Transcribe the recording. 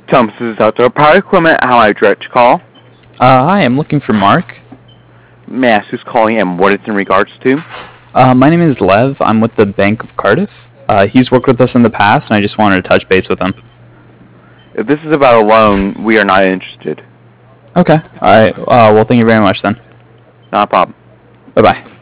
Thomas, this is Outdoor Power Equipment. How I direct your call? Hi, I'm looking for Mark. May I ask who's calling and what it's in regards to? My name is Lev. I'm with the Bank of Cardiff. He's worked with us in the past, and I just wanted to touch base with him. If this is about a loan, we are not interested. Okay. All right. Well, thank you very much then. Not a problem. Bye-bye.